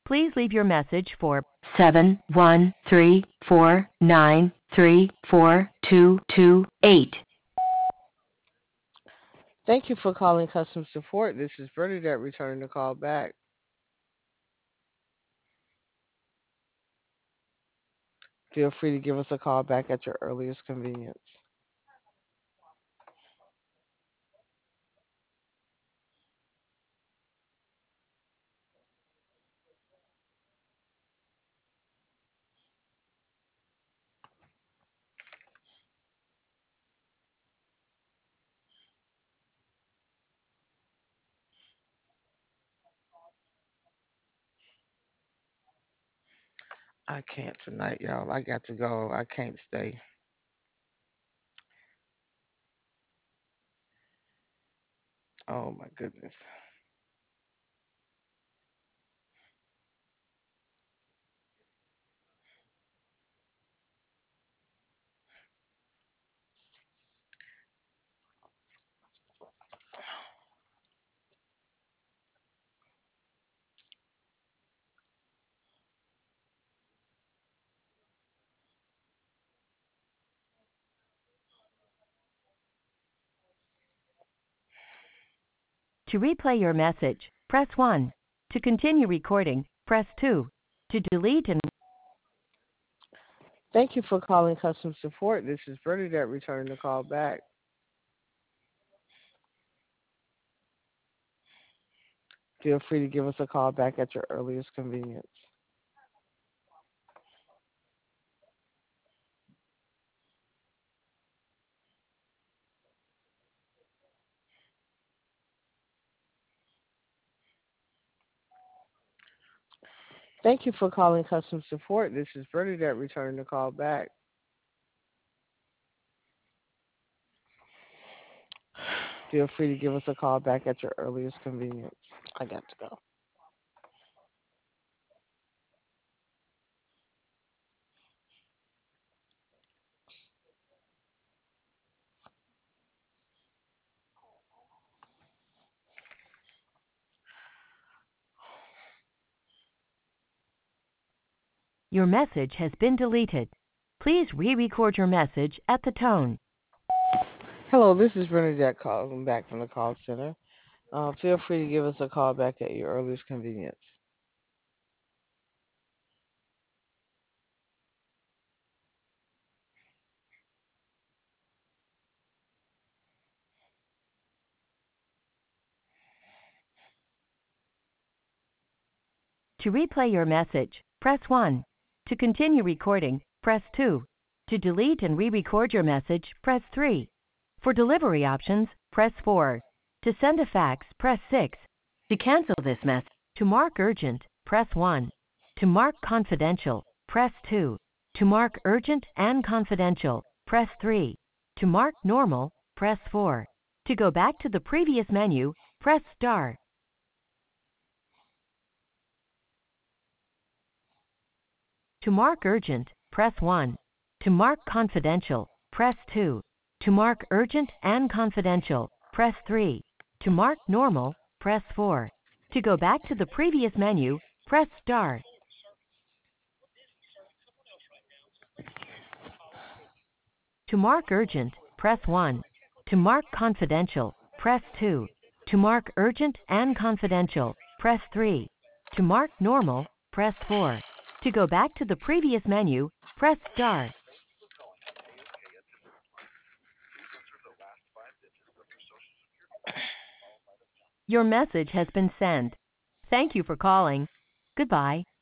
Please leave your message for 71349342228. Thank you for calling customer support. This is Bernadette returning the call back. Feel free to give us a call back at your earliest convenience. I can't tonight, y'all. I got to go. I can't stay. Oh my goodness. To replay your message, press 1. To continue recording, press 2. To delete and Thank you for calling customer support. This is Bernadette returning the call back. Feel free to give us a call back at your earliest convenience. Thank you for calling customer support. This is Bernadette returning the call back. Feel free to give us a call back at your earliest convenience. I got to go. your message has been deleted. Please re-record your message at the tone. Hello, this is Bernadette calling back from the call center. Feel free to give us a call back at your earliest convenience. To replay your message, press 1. To continue recording, press 2. To delete and re-record your message, press 3. For delivery options, press 4. To send a fax, press 6. To cancel this message, to mark urgent, press 1. To mark confidential, press 2. To mark urgent and confidential, press 3. To mark normal, press 4. To go back to the previous menu, press star. To mark urgent, press 1. To mark confidential, press 2. To mark urgent and confidential, press 3. To mark normal, press 4. To go back to the previous menu, press star. To mark urgent, press 1. To mark confidential, press 2. To mark urgent and confidential, press 3. To mark normal, press 4. To go back to the previous menu, press star. Your message has been sent. Thank you for calling. Goodbye.